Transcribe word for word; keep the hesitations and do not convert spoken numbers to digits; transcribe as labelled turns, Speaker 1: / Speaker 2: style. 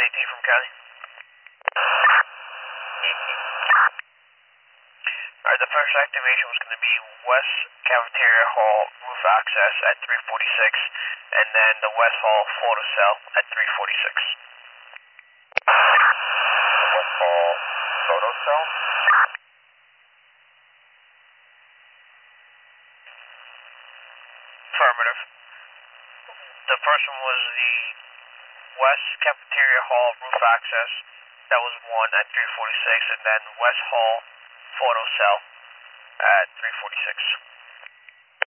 Speaker 1: eighteen from County. Alright, the first activation was going to be West Cafeteria Hall roof access at three forty-six, and then the West Hall photo cell at three forty-six.
Speaker 2: The West Hall photo cell?
Speaker 1: Affirmative. The first one was the West Cafeteria Hall roof access. That was one at three forty-six, and then West Hall photo cell at three forty-six.